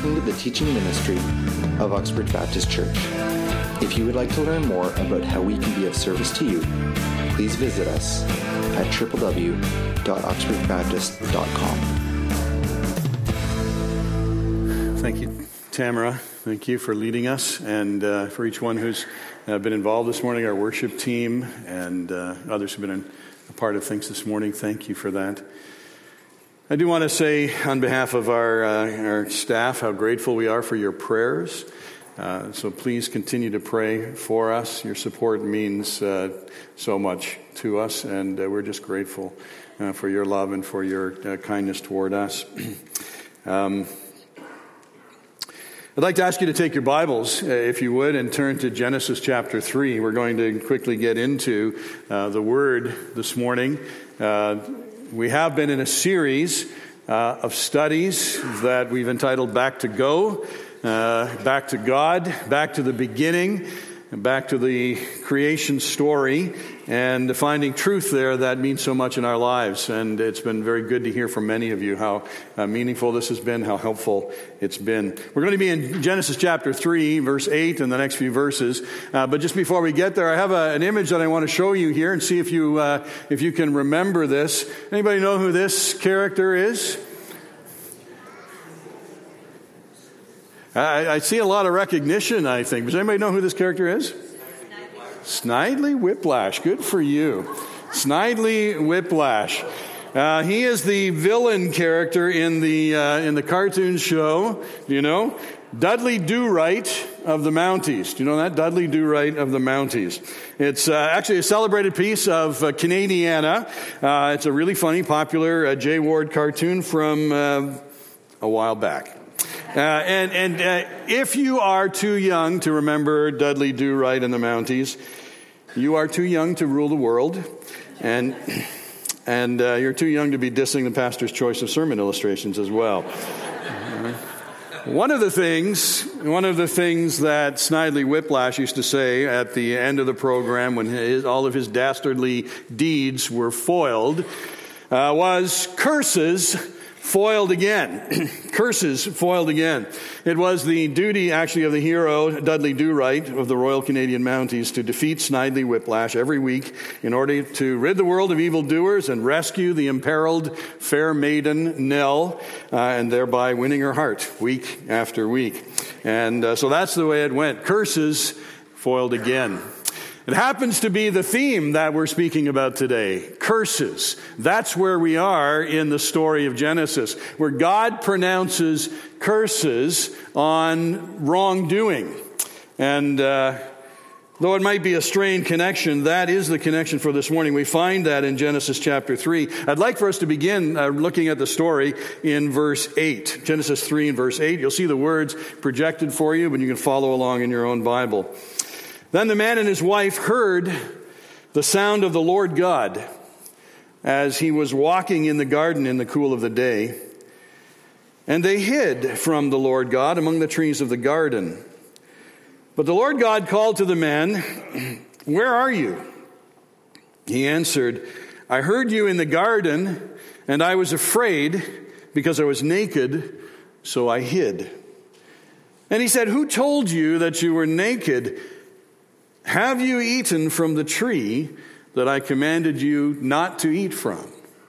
listening to the teaching ministry of Uxbridge Baptist Church. If you would like to learn more about how we can be of service to you, please visit us at www.uxbridgeBaptist.com. Thank you, Tamara. Thank you for leading us, and for each one who's been involved this morning, our worship team, and others who've been a part of things this morning. Thank you for that. I do want to say on behalf of our staff how grateful we are for your prayers. So please continue to pray for us. Your support means so much to us, and we're just grateful for your love and for your kindness toward us. I'd like to ask you to take your Bibles, if you would, and turn to Genesis chapter 3. We're going to quickly get into the Word this morning. We have been in a series of studies that we've entitled Back to Go, Back to God, Back to the Beginning, and back to the creation story, and finding truth there that means so much in our lives. And it's been very good to hear from many of you how meaningful this has been, how helpful it's been. We're going to be in Genesis chapter 3, verse 8, in the next few verses. But just before we get there, I have an image that I want to show you here and see if you can remember this. Anybody know who this character is? I see a lot of recognition, I think. Does anybody know who this character is? Snidely Whiplash. Good for you. Snidely Whiplash. He is the villain character in the cartoon show, you know, Dudley Do-Right of the Mounties. Do you know that? Dudley Do-Right of the Mounties. It's actually a celebrated piece of Canadiana. It's a really funny, popular Jay Ward cartoon from a while back. And if you are too young to remember Dudley Do-Right and the Mounties, you are too young to rule the world, and you're too young to be dissing the pastor's choice of sermon illustrations as well. One of the things that Snidely Whiplash used to say at the end of the program when all of his dastardly deeds were foiled was curses foiled again. Curses foiled again. It was the duty, actually, of the hero, Dudley Do-Right of the Royal Canadian Mounties, to defeat Snidely Whiplash every week in order to rid the world of evildoers and rescue the imperiled fair maiden Nell, and thereby winning her heart week after week. And so that's the way it went. Curses foiled again. It happens to be the theme that we're speaking about today, curses. That's where we are in the story of Genesis, where God pronounces curses on wrongdoing. And though it might be a strained connection, that is the connection for this morning. We find that in Genesis chapter 3. I'd like for us to begin looking at the story in verse 8. Genesis 3 and verse 8. You'll see the words projected for you, but you can follow along in your own Bible. Then the man and his wife heard the sound of the Lord God as he was walking in the garden in the cool of the day. And they hid from the Lord God among the trees of the garden. But the Lord God called to the man, "Where are you?" He answered, "I heard you in the garden, and I was afraid because I was naked, so I hid." And he said, "Who told you that you were naked? Have you eaten from the tree that I commanded you not to eat from?"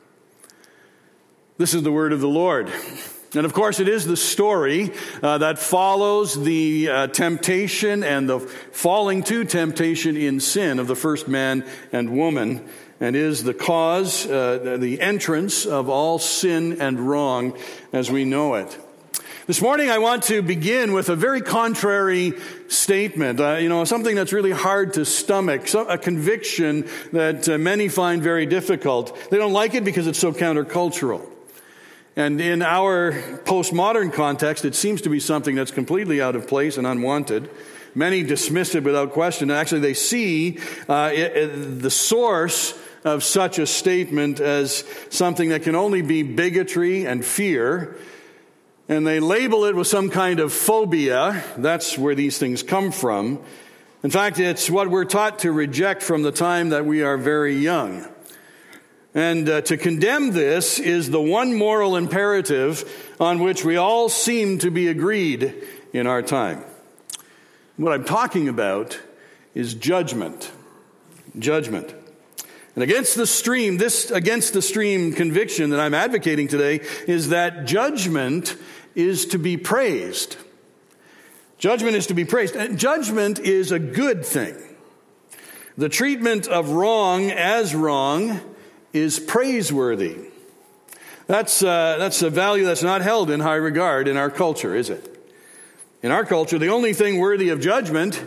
This is the word of the Lord. And of course, it is the story that follows the temptation and the falling to temptation in sin of the first man and woman, and is the cause, the entrance of all sin and wrong as we know it. This morning, I want to begin with a very contrary statement, something that's really hard to stomach, a conviction that many find very difficult. They don't like it because it's so countercultural. And in our postmodern context, it seems to be something that's completely out of place and unwanted. Many dismiss it without question. Actually, they see the source of such a statement as something that can only be bigotry and fear. And they label it with some kind of phobia. That's where these things come from. In fact, it's what we're taught to reject from the time that we are very young. And to condemn this is the one moral imperative on which we all seem to be agreed in our time. What I'm talking about is judgment. Judgment. And against the stream conviction that I'm advocating today is that judgment is to be praised. Judgment is to be praised. And judgment is a good thing. The treatment of wrong as wrong is praiseworthy. That's a value that's not held in high regard in our culture, is it? In our culture, the only thing worthy of judgment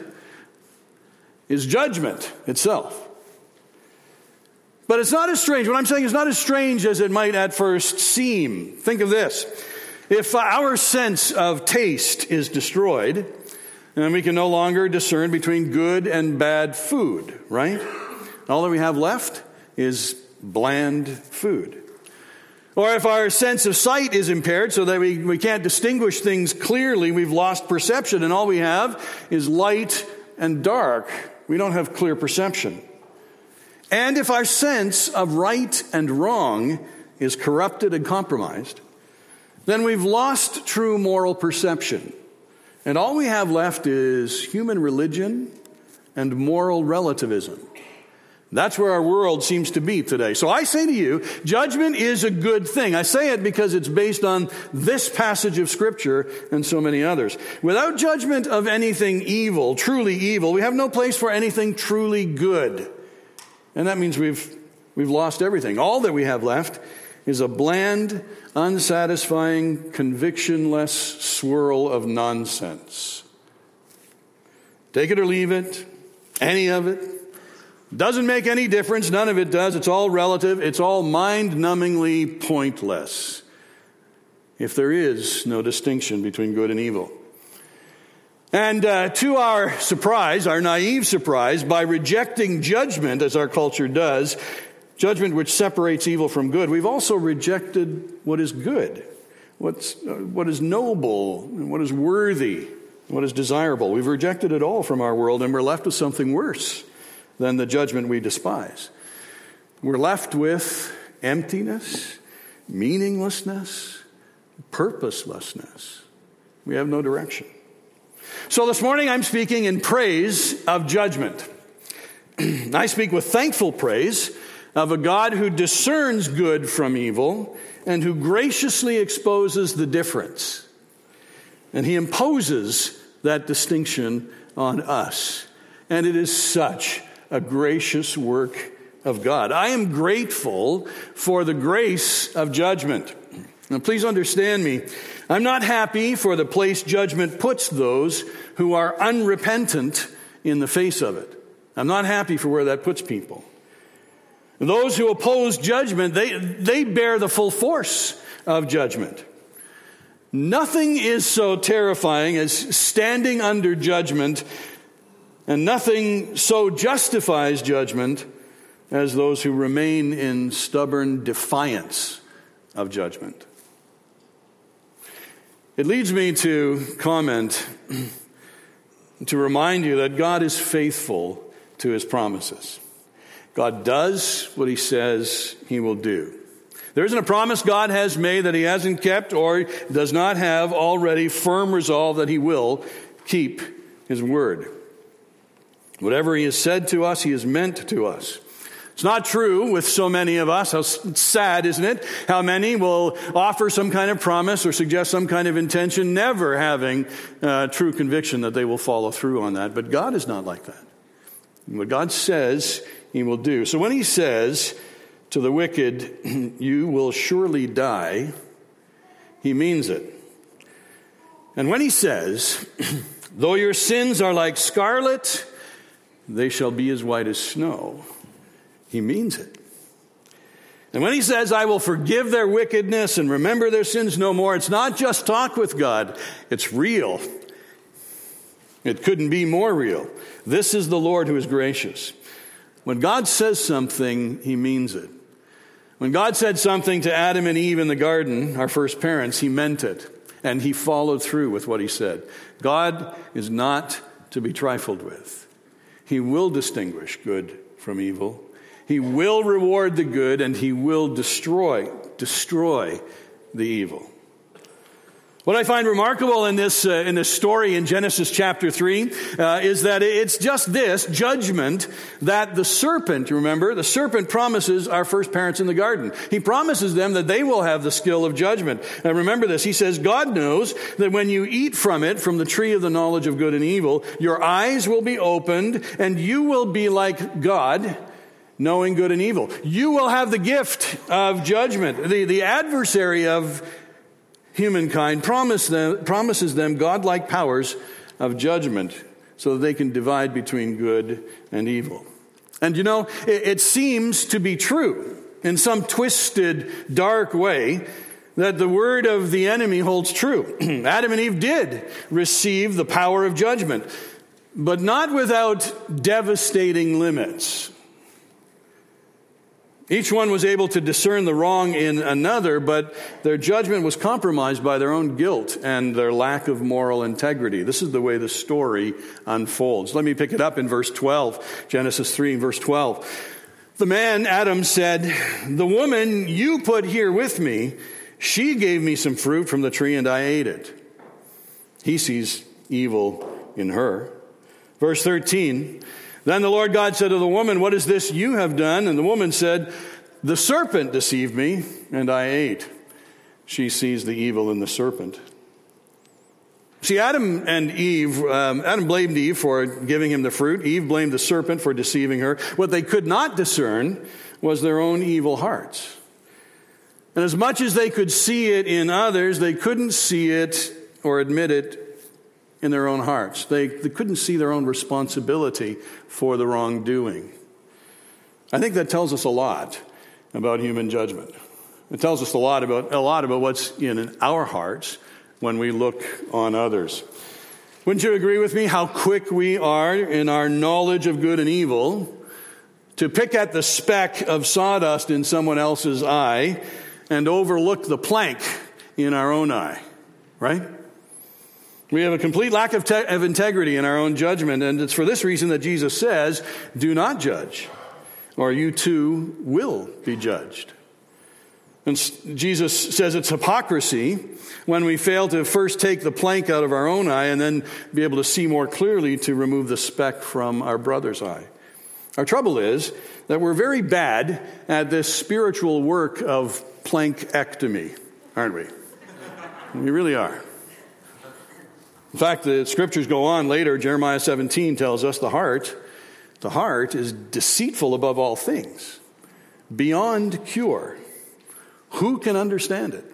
is judgment itself. But it's not as strange. What I'm saying is not as strange as it might at first seem. Think of this. If our sense of taste is destroyed, then we can no longer discern between good and bad food, right? All that we have left is bland food. Or if our sense of sight is impaired so that we can't distinguish things clearly, we've lost perception, and all we have is light and dark. We don't have clear perception. And if our sense of right and wrong is corrupted and compromised, then we've lost true moral perception. And all we have left is human religion and moral relativism. That's where our world seems to be today. So I say to you, judgment is a good thing. I say it because it's based on this passage of Scripture and so many others. Without judgment of anything evil, truly evil, we have no place for anything truly good. And that means we've lost everything. All that we have left is a bland, unsatisfying, convictionless swirl of nonsense. Take it or leave it, any of it. Doesn't make any difference. None of it does. It's all relative. It's all mind-numbingly pointless. If there is no distinction between good and evil. And to our surprise, our naive surprise, by rejecting judgment, as our culture does, judgment which separates evil from good, we've also rejected what is good, what is noble, what is worthy, what is desirable. We've rejected it all from our world, and we're left with something worse than the judgment we despise. We're left with emptiness, meaninglessness, purposelessness. We have no direction. So this morning I'm speaking in praise of judgment. I speak with thankful praise of a God who discerns good from evil and who graciously exposes the difference. And he imposes that distinction on us. And it is such a gracious work of God. I am grateful for the grace of judgment. Now, please understand me. I'm not happy for the place judgment puts those who are unrepentant in the face of it. I'm not happy for where that puts people. Those who oppose judgment, they bear the full force of judgment. Nothing is so terrifying as standing under judgment, and nothing so justifies judgment as those who remain in stubborn defiance of judgment. It leads me to comment, to remind you that God is faithful to his promises. God does what he says he will do. There isn't a promise God has made that he hasn't kept or does not have already firm resolve that he will keep his word. Whatever he has said to us, he has meant to us. It's not true with so many of us. How sad, isn't it? How many will offer some kind of promise or suggest some kind of intention, never having true conviction that they will follow through on that. But God is not like that. What God says, he will do. So when he says to the wicked, you will surely die, he means it. And when he says, though your sins are like scarlet, they shall be as white as snow, he means it. And when he says, I will forgive their wickedness and remember their sins no more, it's not just talk with God, it's real. It couldn't be more real. This is the Lord who is gracious. When God says something, he means it. When God said something to Adam and Eve in the garden, our first parents, he meant it. And he followed through with what he said. God is not to be trifled with. He will distinguish good from evil. He will reward the good, and he will destroy the evil. What I find remarkable in this story in Genesis chapter 3 is that it's just this judgment that the serpent, remember, the serpent promises our first parents in the garden. He promises them that they will have the skill of judgment. Now remember this, he says, God knows that when you eat from it, from the tree of the knowledge of good and evil, your eyes will be opened and you will be like God, knowing good and evil. You will have the gift of judgment. The adversary of humankind promises them godlike powers of judgment so that they can divide between good and evil. And you know, it seems to be true in some twisted, dark way that the word of the enemy holds true. Adam and Eve did receive the power of judgment, but not without devastating limits. Each one was able to discern the wrong in another, but their judgment was compromised by their own guilt and their lack of moral integrity. This is the way the story unfolds. Let me pick it up in verse 12, Genesis 3, verse 12. The man, Adam, said, "The woman you put here with me, she gave me some fruit from the tree and I ate it." He sees evil in her. Verse 13, then the Lord God said to the woman, "What is this you have done?" And the woman said, "The serpent deceived me, and I ate." She sees the evil in the serpent. See, Adam blamed Eve for giving him the fruit. Eve blamed the serpent for deceiving her. What they could not discern was their own evil hearts. And as much as they could see it in others, they couldn't see it or admit it in their own hearts. They couldn't see their own responsibility for the wrongdoing. I think that tells us a lot about human judgment. It tells us a lot about what's in our hearts when we look on others. Wouldn't you agree with me how quick we are in our knowledge of good and evil to pick at the speck of sawdust in someone else's eye and overlook the plank in our own eye, right? We have a complete lack of integrity in our own judgment, and it's for this reason that Jesus says, "Do not judge, or you too will be judged." And Jesus says it's hypocrisy when we fail to first take the plank out of our own eye and then be able to see more clearly to remove the speck from our brother's eye. Our trouble is that we're very bad at this spiritual work of plankectomy, aren't we? We really are. In fact, the scriptures go on later. Jeremiah 17 tells us the heart is deceitful above all things, beyond cure. Who can understand it?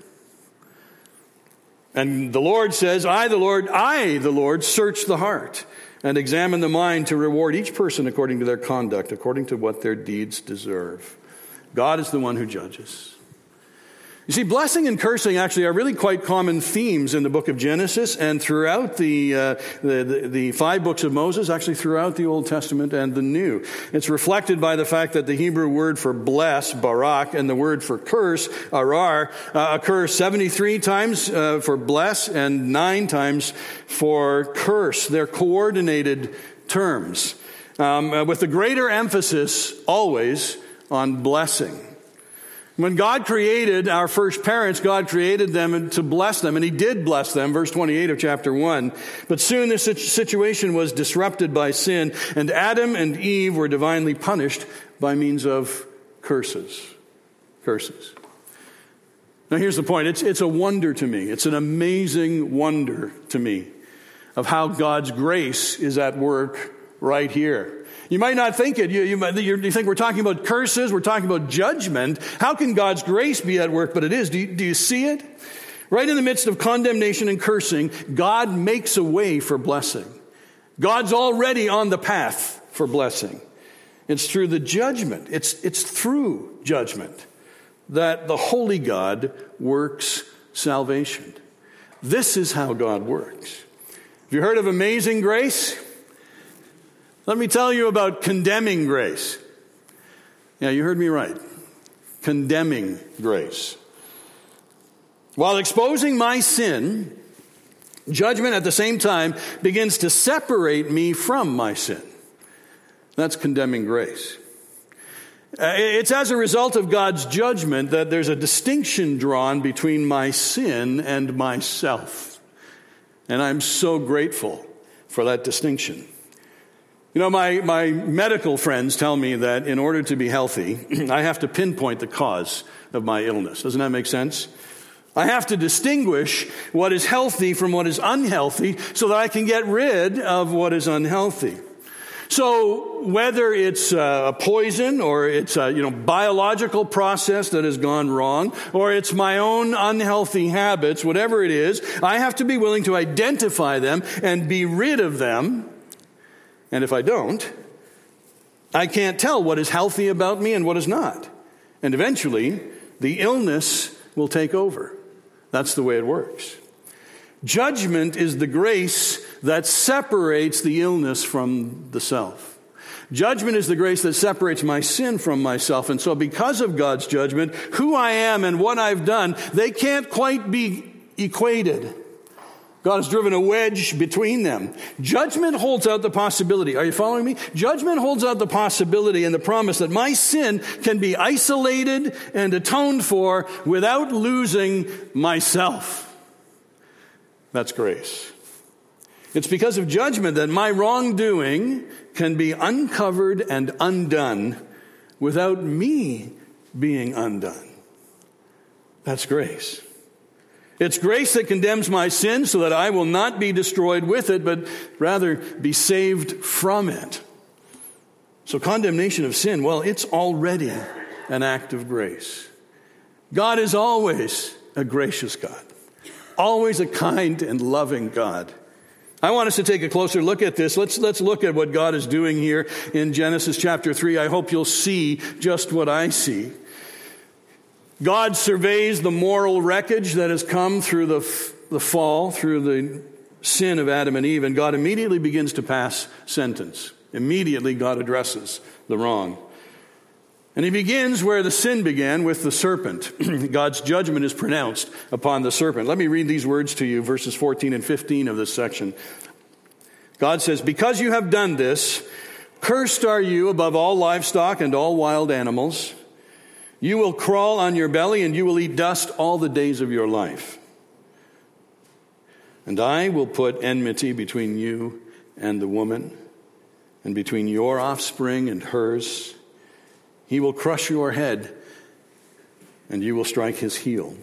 And the Lord says, I, the Lord, search the heart and examine the mind to reward each person according to their conduct, according to what their deeds deserve. God is the one who judges. You see, blessing and cursing actually are really quite common themes in the book of Genesis and throughout the 5 books of Moses, actually throughout the Old Testament and the New. It's reflected by the fact that the Hebrew word for bless, barak, and the word for curse, arar, occur 73 times for bless and 9 times for curse. They're coordinated terms, with the greater emphasis always on blessing. When God created our first parents, God created them to bless them, and he did bless them, verse 28 of chapter 1. But soon this situation was disrupted by sin, and Adam and Eve were divinely punished by means of curses. Curses. Now here's the point. It's a wonder to me. It's an amazing wonder to me of how God's grace is at work right here. You might not think it. You think we're talking about curses, we're talking about judgment. How can God's grace be at work? But it is. Do you see it? Right in the midst of condemnation and cursing, God makes a way for blessing. God's already on the path for blessing. It's through the judgment. It's through judgment that the holy God works salvation. This is how God works. Have you heard of amazing grace? Let me tell you about condemning grace. Yeah, you heard me right. Condemning grace. While exposing my sin, judgment at the same time begins to separate me from my sin. That's condemning grace. It's as a result of God's judgment that there's a distinction drawn between my sin and myself. And I'm so grateful for that distinction. You know, my medical friends tell me that in order to be healthy, I have to pinpoint the cause of my illness. Doesn't that make sense? I have to distinguish what is healthy from what is unhealthy so that I can get rid of what is unhealthy. So whether it's a poison or it's a biological process that has gone wrong or it's my own unhealthy habits, whatever it is, I have to be willing to identify them and be rid of them. And if I don't, I can't tell what is healthy about me and what is not. And eventually, the illness will take over. That's the way it works. Judgment is the grace that separates the illness from the self. Judgment is the grace that separates my sin from myself. And so because of God's judgment, who I am and what I've done, they can't quite be equated. God has driven a wedge between them. Judgment holds out the possibility. Are you following me? Judgment holds out the possibility and the promise that my sin can be isolated and atoned for without losing myself. That's grace. It's because of judgment that my wrongdoing can be uncovered and undone without me being undone. That's grace. It's grace that condemns my sin so that I will not be destroyed with it, but rather be saved from it. So condemnation of sin, well, it's already an act of grace. God is always a gracious God, always a kind and loving God. I want us to take a closer look at this. Let's look at what God is doing here in Genesis chapter 3. I hope you'll see just what I see. God surveys the moral wreckage that has come through the fall, through the sin of Adam and Eve, and God immediately begins to pass sentence. Immediately God addresses the wrong. And he begins where the sin began, with the serpent. God's judgment is pronounced upon the serpent. Let me read these words to you, verses 14 and 15 of this section. God says, "Because you have done this, cursed are you above all livestock and all wild animals. You will crawl on your belly, and you will eat dust all the days of your life. And I will put enmity between you and the woman, and between your offspring and hers. He will crush your head, and you will strike his heel."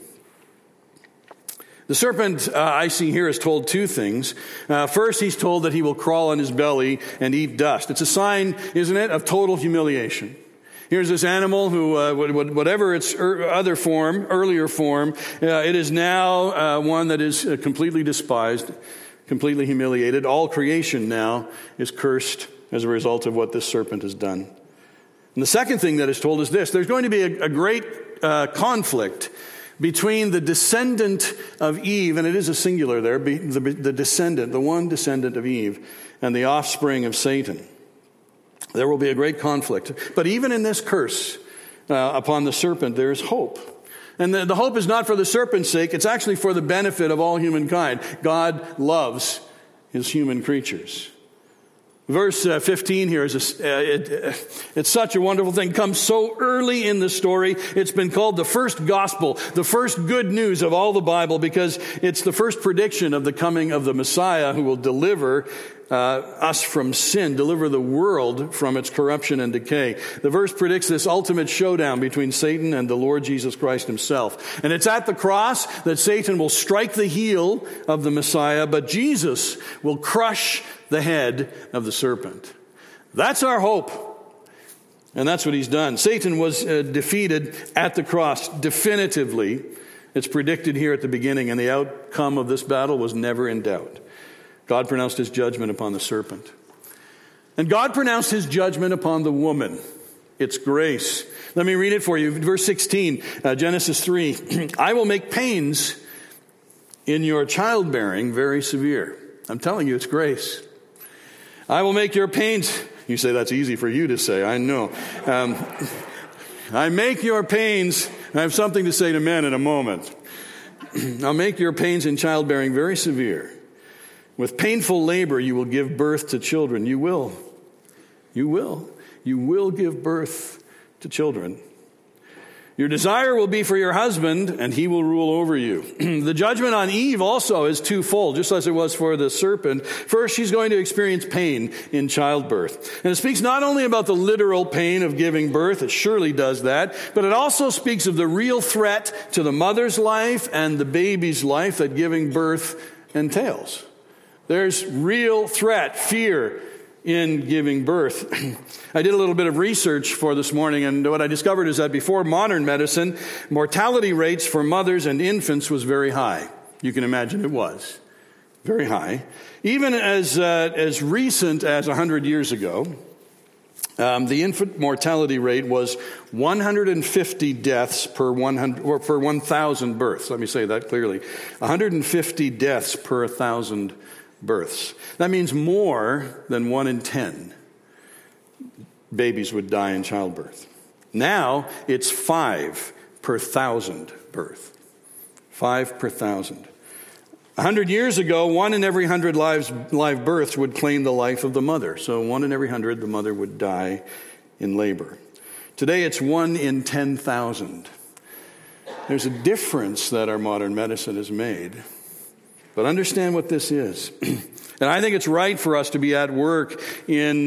The serpent, I see here, is told two things. First, he's told that he will crawl on his belly and eat dust. It's a sign, isn't it, of total humiliation. Here's this animal who, whatever its earlier form, it is now one that is completely despised, completely humiliated. All creation now is cursed as a result of what this serpent has done. And the second thing that is told is this: there's going to be a great conflict between the descendant of Eve, and it is a singular there, the descendant, the one descendant of Eve, and the offspring of Satan. There will be a great conflict. But even in this curse upon the serpent, there is hope. And the hope is not for the serpent's sake. It's actually for the benefit of all humankind. God loves his human creatures. Verse 15 here is it's such a wonderful thing. It comes so early in the story. It's been called the first gospel, the first good news of all the Bible, because it's the first prediction of the coming of the Messiah who will deliver us from sin, deliver the world from its corruption and decay. The verse predicts this ultimate showdown between Satan and the Lord Jesus Christ himself. And it's at the cross that Satan will strike the heel of the Messiah, but Jesus will crush the head of the serpent. That's our hope. And that's what he's done. Satan was defeated at the cross definitively. It's predicted here at the beginning, and the outcome of this battle was never in doubt. God pronounced his judgment upon the serpent. And God pronounced his judgment upon the woman. It's grace. Let me read it for you. Verse 16, Genesis 3. "I will make pains in your childbearing very severe." I'm telling you, it's grace. "I will make your pains..." You say that's easy for you to say, I know. "I make your pains..." I have something to say to men in a moment. "I'll make your pains in childbearing very severe. With painful labor you will give birth to children." You will give birth to children. Your desire will be for your husband, and he will rule over you. The judgment on Eve also is twofold, just as it was for the serpent. First, she's going to experience pain in childbirth. And it speaks not only about the literal pain of giving birth, it surely does that, but it also speaks of the real threat to the mother's life and the baby's life that giving birth entails. There's real threat, fear, in giving birth. I did a little bit of research for this morning, and what I discovered is that before modern medicine, mortality rates for mothers and infants was very high. You can imagine it was very high. Even as recent as 100 years ago, the infant mortality rate was 150 deaths per 1,000 births. Let me say that clearly. 150 deaths per 1,000 births. That means more than 1 in 10 babies would die in childbirth. Now it's 5 per 1,000 birth. 5 per 1,000. 100 years ago, 1 in every 100 live births would claim the life of the mother. So 1 in every 100, the mother would die in labor. Today it's 1 in 10,000. There's a difference that our modern medicine has made. But understand what this is. And I think it's right for us to be at work in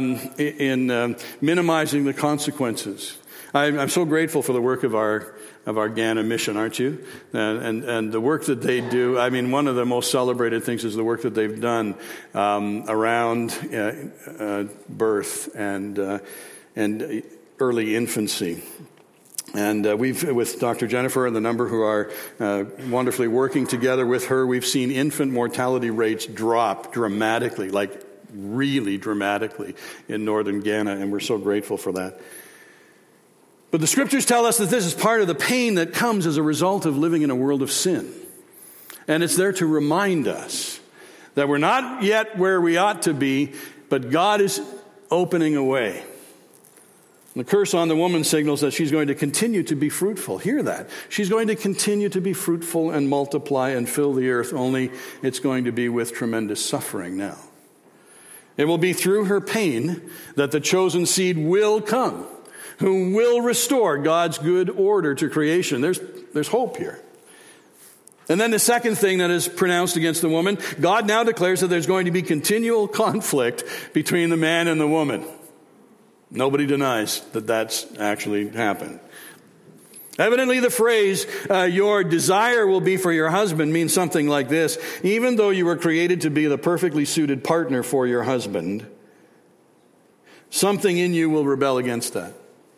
minimizing the consequences. I'm so grateful for the work of our Ghana mission, aren't you? And the work that they do. I mean, one of the most celebrated things is the work that they've done around birth and early infancy. And we've, with Dr. Jennifer and the number who are wonderfully working together with her, we've seen infant mortality rates drop dramatically, like really dramatically in northern Ghana, and we're so grateful for that. But the scriptures tell us that this is part of the pain that comes as a result of living in a world of sin. And it's there to remind us that we're not yet where we ought to be, but God is opening a way. The curse on the woman signals that she's going to continue to be fruitful. Hear that. She's going to continue to be fruitful and multiply and fill the earth, only it's going to be with tremendous suffering now. It will be through her pain that the chosen seed will come, who will restore God's good order to creation. There's hope here. And then the second thing that is pronounced against the woman, God now declares that there's going to be continual conflict between the man and the woman. Nobody denies that that's actually happened. Evidently, the phrase, your desire will be for your husband, means something like this. Even though you were created to be the perfectly suited partner for your husband, something in you will rebel against that.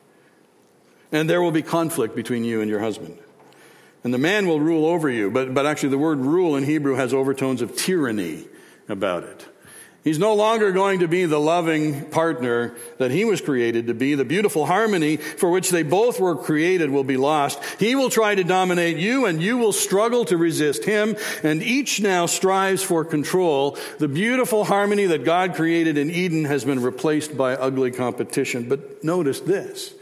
And there will be conflict between you and your husband. And the man will rule over you. But actually, the word rule in Hebrew has overtones of tyranny about it. He's no longer going to be the loving partner that he was created to be. The beautiful harmony for which they both were created will be lost. He will try to dominate you, and you will struggle to resist him. And each now strives for control. The beautiful harmony that God created in Eden has been replaced by ugly competition. But notice this.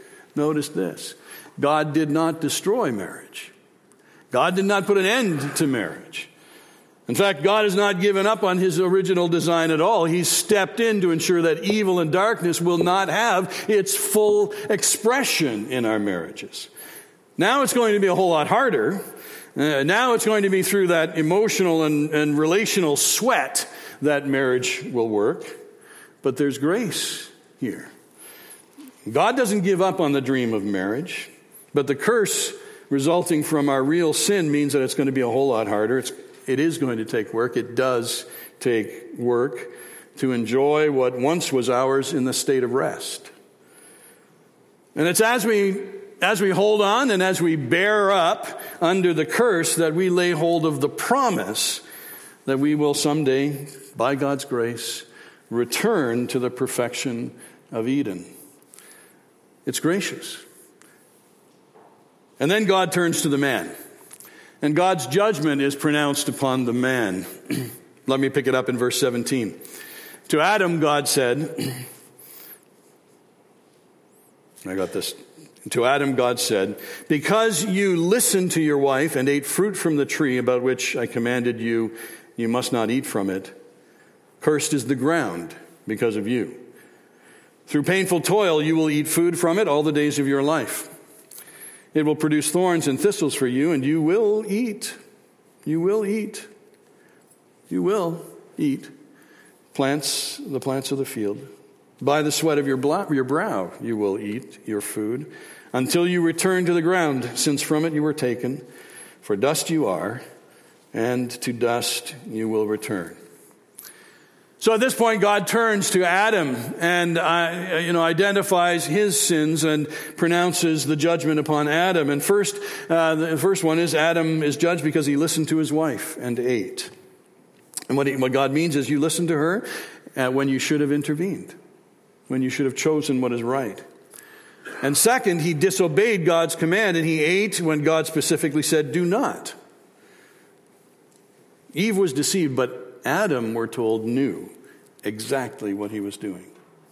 God did not destroy marriage. God did not put an end to marriage. In fact, God has not given up on his original design at all. He's stepped in to ensure that evil and darkness will not have its full expression in our marriages. Now it's going to be a whole lot harder. Now it's going to be through that emotional and relational sweat that marriage will work. But there's grace here. God doesn't give up on the dream of marriage, but the curse resulting from our real sin means that it's going to be a whole lot harder. It is going to take work. It does take work to enjoy what once was ours in the state of rest. And it's as we hold on and as we bear up under the curse that we lay hold of the promise that we will someday, by God's grace, return to the perfection of Eden. It's gracious. And then God turns to the man. And God's judgment is pronounced upon the man. Let me pick it up in verse 17. To Adam, God said, To Adam, God said, because you listened to your wife and ate fruit from the tree about which I commanded you, you must not eat from it. Cursed is the ground because of you. Through painful toil, you will eat food from it all the days of your life. It will produce thorns and thistles for you, and you will eat. You will eat. You will eat the plants of the field. By the sweat of your brow, you will eat your food until you return to the ground, since from it you were taken. For dust you are, and to dust you will return. So at this point, God turns to Adam and identifies his sins and pronounces the judgment upon Adam. And the first one is Adam is judged because he listened to his wife and ate. And what God means is you listen to her when you should have intervened, when you should have chosen what is right. And second, he disobeyed God's command and he ate when God specifically said, do not. Eve was deceived, but Adam, we're told, knew exactly what he was doing.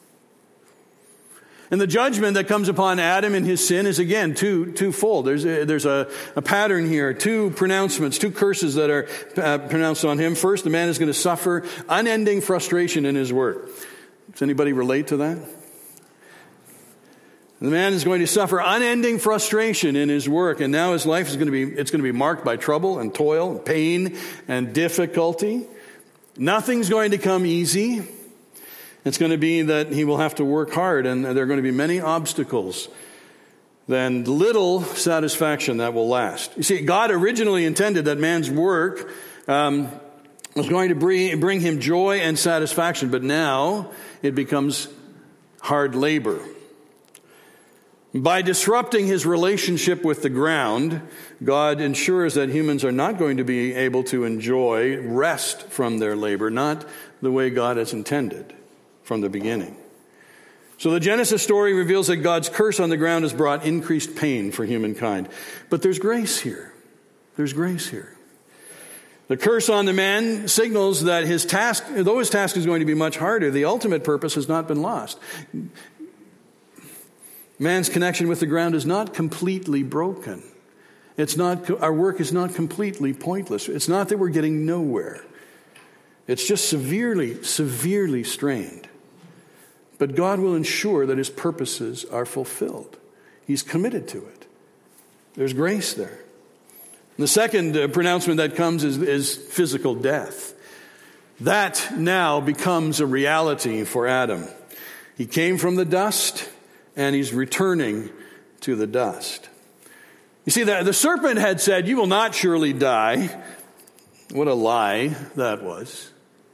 And the judgment that comes upon Adam in his sin is, again, twofold. There's a pattern here, two pronouncements, two curses that are pronounced on him. First, the man is going to suffer unending frustration in his work. Does anybody relate to that? The man is going to suffer unending frustration in his work, and now his life is going to be marked by trouble and toil, and pain and difficulty. Nothing's going to come easy. It's going to be that he will have to work hard, and there are going to be many obstacles, then little satisfaction that will last. You see, God originally intended that man's work was going to bring him joy and satisfaction, but now it becomes hard labor. By disrupting his relationship with the ground, God ensures that humans are not going to be able to enjoy rest from their labor, not the way God has intended from the beginning. So the Genesis story reveals that God's curse on the ground has brought increased pain for humankind. But there's grace here. There's grace here. The curse on the man signals that though his task is going to be much harder, the ultimate purpose has not been lost. Man's connection with the ground is not completely broken. Our work is not completely pointless. It's not that we're getting nowhere. It's just severely, severely strained. But God will ensure that his purposes are fulfilled. He's committed to it. There's grace there. The second pronouncement that comes is physical death. That now becomes a reality for Adam. He came from the dust, and he's returning to the dust. You see, the serpent had said, you will not surely die. What a lie that was.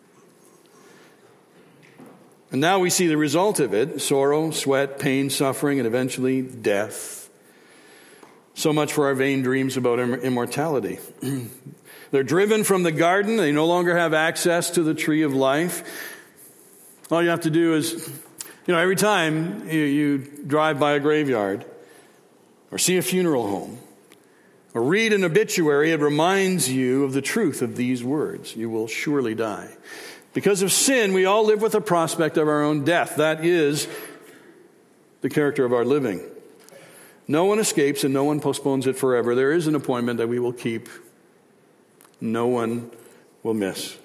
And now we see the result of it: sorrow, sweat, pain, suffering, and eventually death. So much for our vain dreams about immortality. They're driven from the garden. They no longer have access to the tree of life. All you have to do is, every time you drive by a graveyard or see a funeral home or read an obituary, it reminds you of the truth of these words: you will surely die. Because of sin, we all live with the prospect of our own death. That is the character of our living. No one escapes and no one postpones it forever. There is an appointment that we will keep. No one will miss.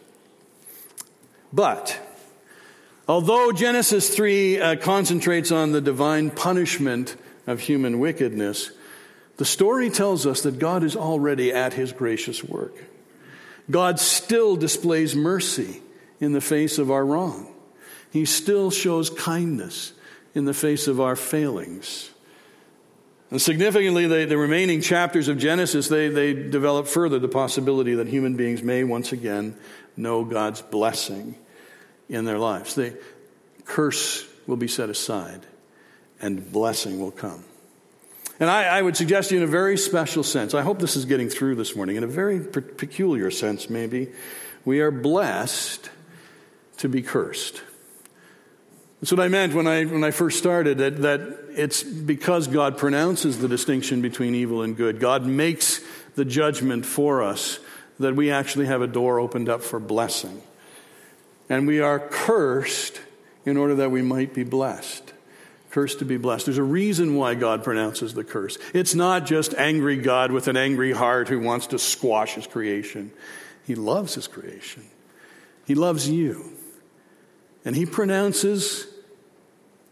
But although Genesis 3 concentrates on the divine punishment of human wickedness, the story tells us that God is already at his gracious work. God still displays mercy in the face of our wrong. He still shows kindness in the face of our failings. And significantly, the remaining chapters of Genesis, they develop further the possibility that human beings may once again know God's blessing in their lives. The curse will be set aside and blessing will come. And I would suggest to you in a very special sense, I hope this is getting through this morning, in a very peculiar sense maybe, we are blessed to be cursed. That's what I meant when I first started, that it's because God pronounces the distinction between evil and good. God makes the judgment for us that we actually have a door opened up for blessing. And we are cursed in order that we might be blessed. Cursed to be blessed. There's a reason why God pronounces the curse. It's not just angry God with an angry heart who wants to squash his creation. He loves his creation. He loves you. And he pronounces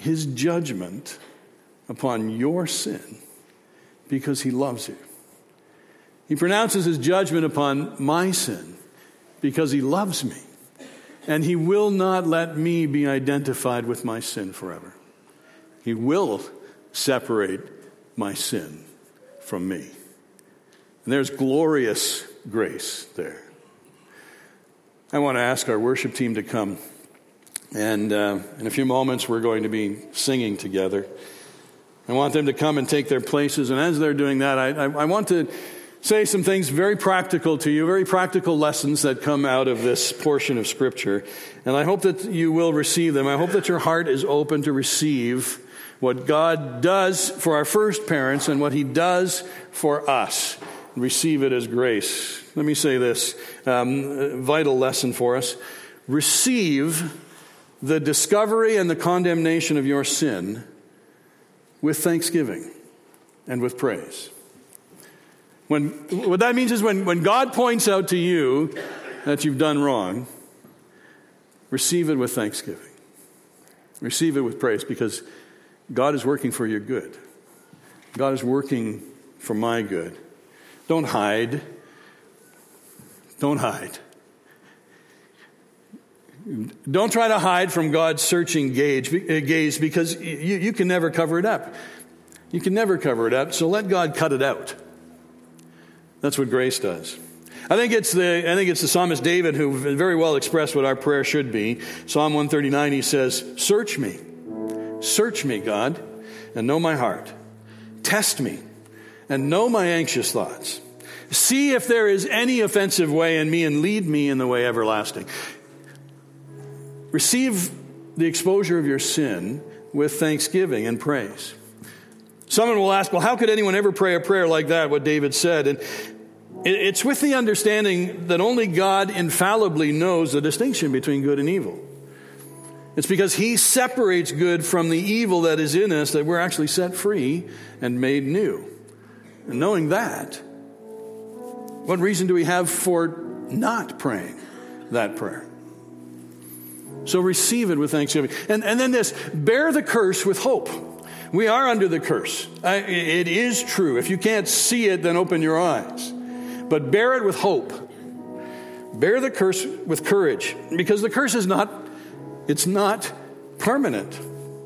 his judgment upon your sin because he loves you. He pronounces his judgment upon my sin because he loves me. And he will not let me be identified with my sin forever. He will separate my sin from me. And there's glorious grace there. I want to ask our worship team to come. And in a few moments, we're going to be singing together. I want them to come and take their places. And as they're doing that, I want to say some things very practical to you, very practical lessons that come out of this portion of Scripture. And I hope that you will receive them. I hope that your heart is open to receive what God does for our first parents and what he does for us. Receive it as grace. Let me say this, vital lesson for us. Receive the discovery and the condemnation of your sin with thanksgiving and with praise. What that means is when God points out to you that you've done wrong, receive it with thanksgiving. Receive it with praise, because God is working for your good. God is working for my good. Don't hide. Don't hide. Don't try to hide from God's searching gaze, because you can never cover it up. You can never cover it up, so let God cut it out. That's what grace does. I think it's the psalmist David who very well expressed what our prayer should be. Psalm 139, he says, Search me, God, and know my heart. Test me, and know my anxious thoughts. See if there is any offensive way in me, and lead me in the way everlasting. Receive the exposure of your sin with thanksgiving and praise. Someone will ask, well, how could anyone ever pray a prayer like that, what David said? And it's with the understanding that only God infallibly knows the distinction between good and evil. It's because he separates good from the evil that is in us that we're actually set free and made new. And knowing that, what reason do we have for not praying that prayer? So receive it with thanksgiving. And then this, bear the curse with hope. We are under the curse. It is true. If you can't see it, then open your eyes. But bear it with hope. Bear the curse with courage, because the curse is not permanent.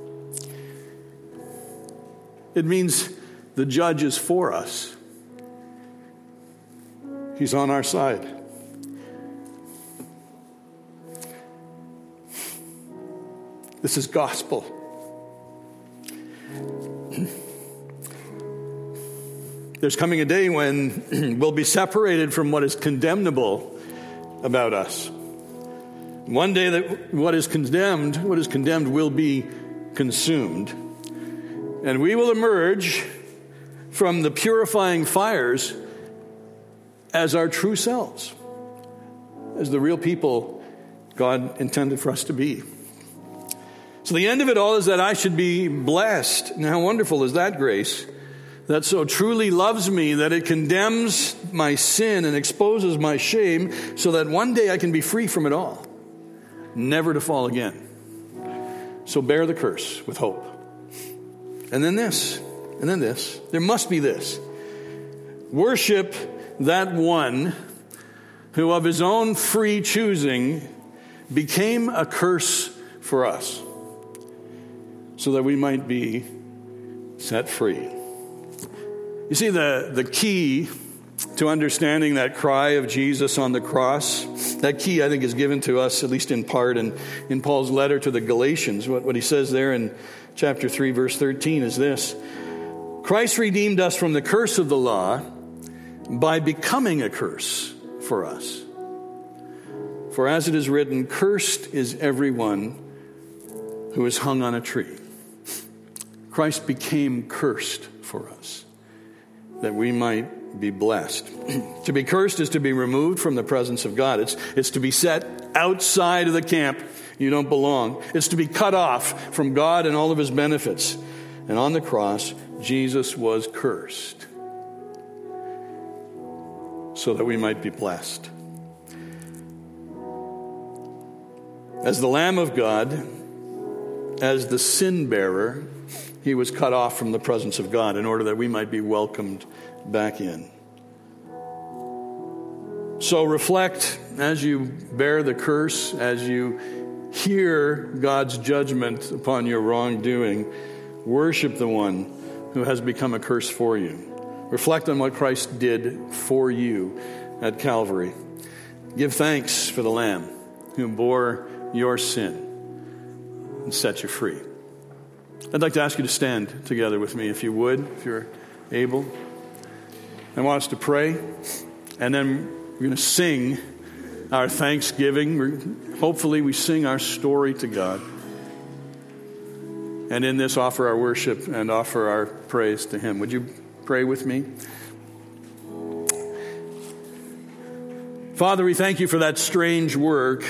It means the judge is for us. He's on our side. This is gospel. There's coming a day when we'll be separated from what is condemnable about us. One day that what is condemned will be consumed. And we will emerge from the purifying fires as our true selves, as the real people God intended for us to be. So the end of it all is that I should be blessed. And how wonderful is that grace, that so truly loves me that it condemns my sin and exposes my shame, so that one day I can be free from it all, never to fall again. So bear the curse with hope. And then this. There must be this. Worship that one who of his own free choosing became a curse for us, so that we might be set free. You see, the key to understanding that cry of Jesus on the cross, that key, I think, is given to us, at least in part, in Paul's letter to the Galatians. What he says there in chapter 3, verse 13 is this: Christ redeemed us from the curse of the law by becoming a curse for us. For as it is written, cursed is everyone who is hung on a tree. Christ became cursed for us, that we might be blessed. To be cursed is to be removed from the presence of God. It's to be set outside of the camp. You don't belong. It's to be cut off from God and all of his benefits. And on the cross, Jesus was cursed, so that we might be blessed. As the Lamb of God, as the sin bearer, he was cut off from the presence of God in order that we might be welcomed back in. So reflect as you bear the curse, as you hear God's judgment upon your wrongdoing. Worship the one who has become a curse for you. Reflect on what Christ did for you at Calvary. Give thanks for the Lamb who bore your sin and set you free. I'd like to ask you to stand together with me, if you would, if you're able. I want us to pray, and then we're going to sing our thanksgiving. Hopefully we sing our story to God. And in this, offer our worship and offer our praise to Him. Would you pray with me? Father, we thank you for that strange work,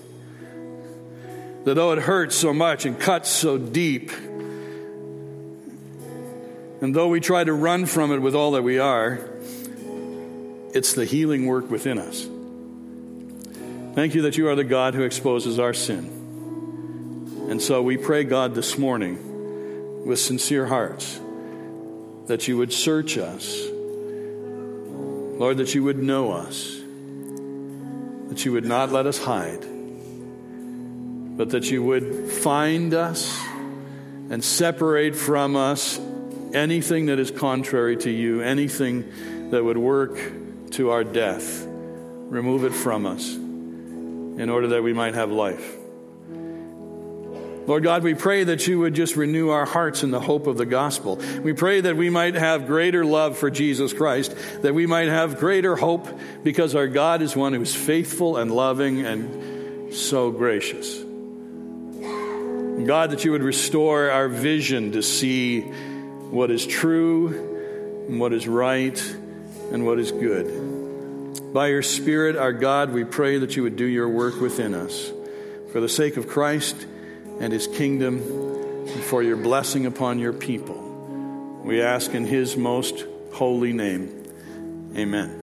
that though it hurts so much and cuts so deep, and though we try to run from it with all that we are, it's the healing work within us. Thank you that you are the God who exposes our sin. And so we pray, God, this morning with sincere hearts that you would search us. Lord, that you would know us. That you would not let us hide. But that you would find us and separate from us anything that is contrary to you, anything that would work to our death. Remove it from us in order that we might have life. Lord God, we pray that you would just renew our hearts in the hope of the gospel. We pray that we might have greater love for Jesus Christ, that we might have greater hope because our God is one who is faithful and loving and so gracious. God, that you would restore our vision to see what is true and what is right and what is good. By your Spirit, our God, we pray that you would do your work within us for the sake of Christ and his kingdom, and for your blessing upon your people. We ask in his most holy name. Amen.